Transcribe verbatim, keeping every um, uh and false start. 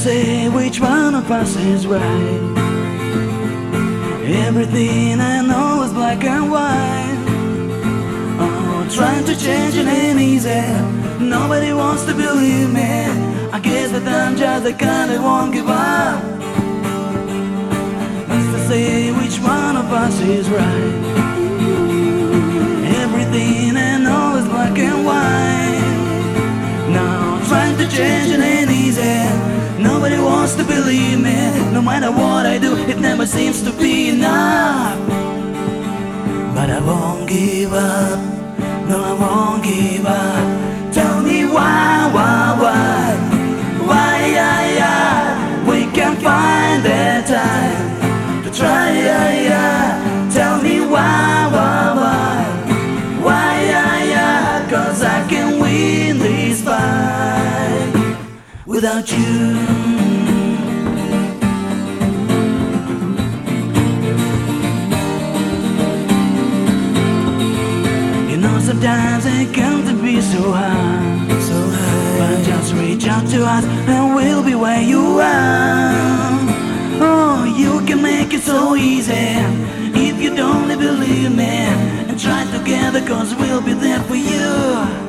say which one of us is right. Everything I know is black and white. Oh, trying to change it ain't easy. Nobody wants to believe me. I guess that I'm just the kind that won't give up. What's to say which one of us is right? Everything I know is black and white. Now trying to change it ain't easy. Nobody wants to believe me. No matter what I do, it never seems to be enough. But I won't give up. No, I won't give up. Tell me why, why, why, why, yeah, yeah. We can't find the time to try, yeah, yeah. Tell me why, why, why, why, yeah, yeah. Cause I can win this fight without you. Sometimes it comes to be so hard, so hard. But just reach out to us and we'll be where you are. Oh, you can make it so easy if you don't believe me. And try together cause we'll be there for you.